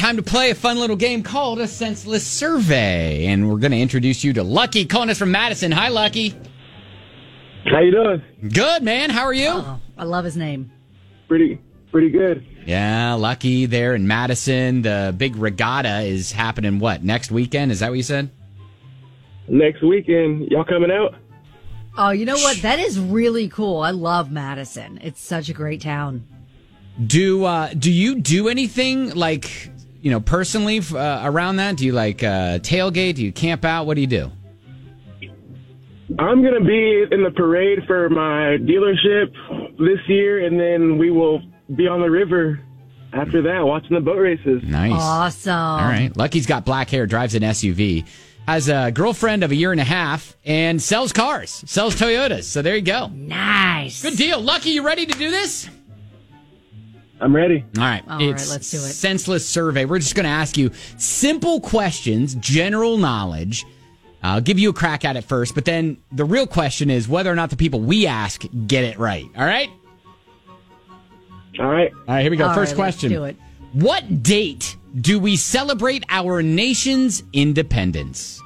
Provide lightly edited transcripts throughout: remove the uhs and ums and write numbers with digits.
time to play a fun little game called a Senseless Survey. And we're going to introduce you to Lucky, calling us from Madison. Hi, Lucky. How you doing? Good, man. How are you? Oh, I love his name. Pretty good. Yeah, Lucky there in Madison. The big regatta is happening, next weekend? Is that what you said? Next weekend, y'all coming out? Oh, you know what? That is really cool. I love Madison. It's such a great town. Do you do anything personally around that? Do you tailgate? Do you camp out? What do you do? I'm going to be in the parade for my dealership this year, and then we will be on the river after that, watching the boat races. Nice. Awesome. All right. Lucky's got black hair, drives an SUV, has a girlfriend of a year and a half, and sells cars, sells Toyotas. So there you go. Nice. Good deal. Lucky, you ready to do this? I'm ready. All right. All right, let's do it. Senseless Survey. We're just going to ask you simple questions, general knowledge. I'll give you a crack at it first, but then the real question is whether or not the people we ask get it right. All right? All right. All right, here we go. All First right, question. let's do it. What date do we celebrate our nation's independence?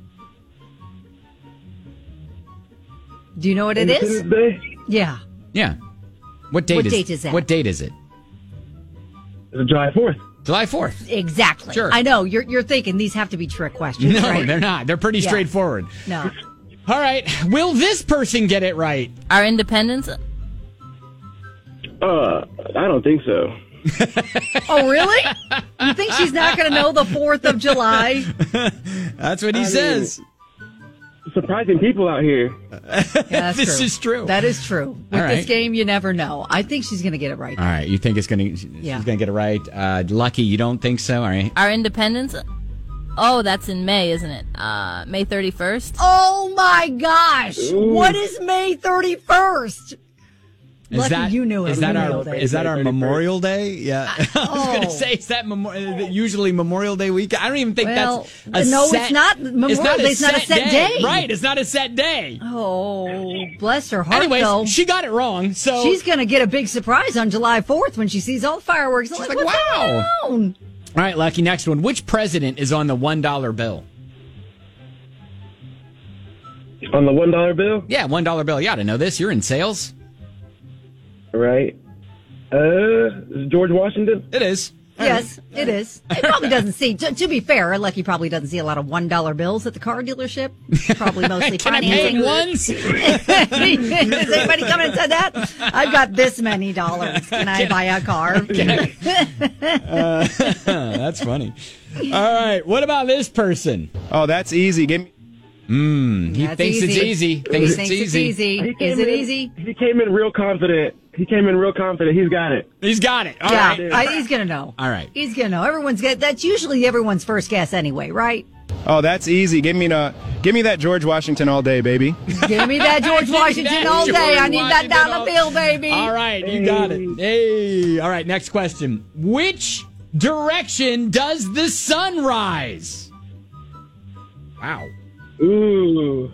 Do you know what it is? Independence Day? Yeah. Yeah. What date is that? What date is it? It's July 4th. July 4th. Exactly. Sure. I know. You're thinking these have to be trick questions, No, right? they're not. They're pretty straightforward. No. All right. Will this person get it right? Our independence? I don't think so. Oh, really? You think she's not going to know the 4th of July? That's what he says. Surprising people out here. Yeah, that's This true. is true. That is true. With All right. this game, you never know. I think she's going to get it right. All right. You think she's going to get it right? Lucky, you don't think so? All right. Our independence? Oh, that's in May, isn't it? May 31st? Oh, my gosh. What is May 31st? Lucky you knew it. Is that Memorial our Day. is that our Memorial Day? Yeah. I was going to Oh. say, is that usually Memorial Day weekend? I don't even think Well, that's a no, set, it's not. Memorial Day's not a set day. Right, it's not a set day. Oh, bless her heart, Anyways, though. she got it wrong. So She's going to get a big surprise on July 4th when she sees all the fireworks. She's like, what's wow. going on? All right, Lucky, next one. Which president is on the $1 bill? On the $1 bill? Yeah, $1 bill. You ought to know this. You're in sales. Right. Is George Washington? It is. All Yes, it is. It probably doesn't see, to be fair, Lucky probably doesn't see a lot of $1 bills at the car dealership. Probably mostly Can I pay financing. in ones? Has anybody come and said that? I've got this many dollars. Can I buy a car? That's funny. All right, what about this person? Oh, that's easy. Give me. He That's thinks it's easy. He Thinks thinks it's easy. Is it easy? He came in real confident. He's got it. He's got it. All Yeah, right. he's going to know. All right. He's going to know. That's usually everyone's first guess anyway, right? Oh, that's easy. Give me that George Washington all day, baby. Give me that George Washington That all George day. I need that Washington dollar bill, baby. All right, you got it. Hey. All right, next question. Which direction does the sun rise? Wow. Ooh.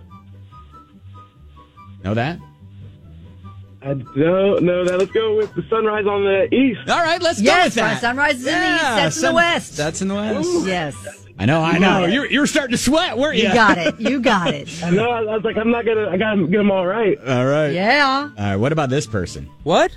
Know that? I don't know that. Let's go with the sunrise on the east. All right, let's go Yes, with that. sunrise is in the east, that's in the west. That's in the west. Yes. I know. You were starting to sweat, weren't you? You got it. You got it. I know. I was like, I got to get them all right. All right. Yeah. All right, what about this person? What?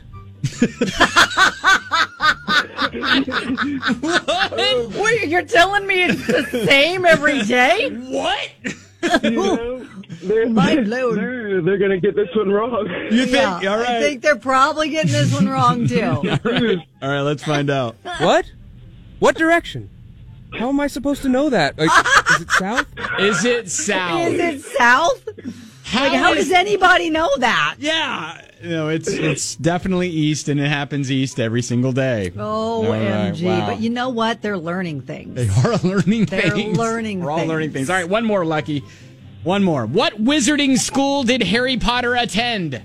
Wait, you're telling me it's the same every day? What? You know, Mind blown. they're going to get this one wrong. You think? Yeah, All right. I think they're probably getting this one wrong, too. All right, let's find out. What? What direction? How am I supposed to know that? Like, is it south? Is it south? Is it south? How does anybody know that? Yeah. No, it's definitely east, and it happens east every single day. OMG. Wow. But you know what? They're learning things. They are learning They're things. learning We're all things. learning things. All right, one more, Lucky. One more. What wizarding school did Harry Potter attend?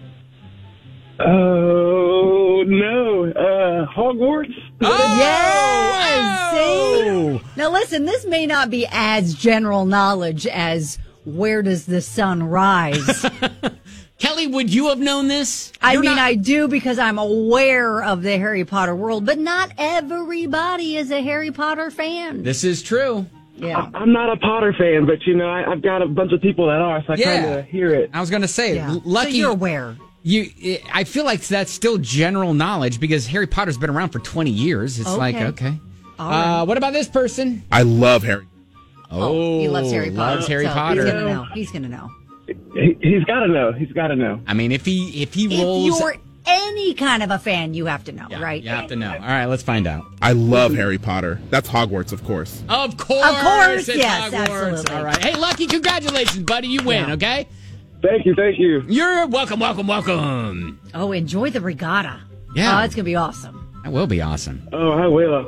Oh, no. Hogwarts? Yes! Oh! See? Now listen, this may not be as general knowledge as where does the sun rise? Kelly, would you have known this? I do because I'm aware of the Harry Potter world, but not everybody is a Harry Potter fan. This is true. Yeah. I'm not a Potter fan, but I've got a bunch of people that are, so I kind of hear it. I was going to say, Yeah. Lucky, So you're aware. I feel like that's still general knowledge because Harry Potter's been around for 20 years. It's okay. All right. What about this person? I love Harry. Oh, he loves Harry Potter. Loves Harry so Potter. He's gonna know. He's got to know. He's got to know. I mean, if he If rolls, you're any kind of a fan, you have to know, right? You have to know. All right, let's find out. I love Harry Potter. That's Hogwarts, of course. Of course, Of course, it's yes, Hogwarts. absolutely. All right, hey, Lucky, congratulations, buddy, you win. Yeah. Okay, Thank you. you're welcome. Oh, enjoy the regatta. Yeah. Oh, it's gonna be awesome. That will be awesome. Oh, I will.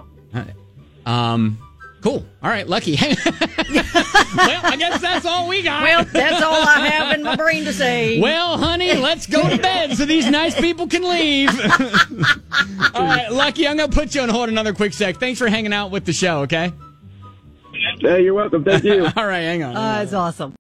Cool. All right, Lucky. Well, I guess that's all we got. Well, that's all I have in my brain to say. Well, honey, let's go to bed so these nice people can leave. All right, Lucky, I'm going to put you on hold another quick sec. Thanks for hanging out with the show, okay? You're welcome. Thank you. All right, hang on. It's awesome.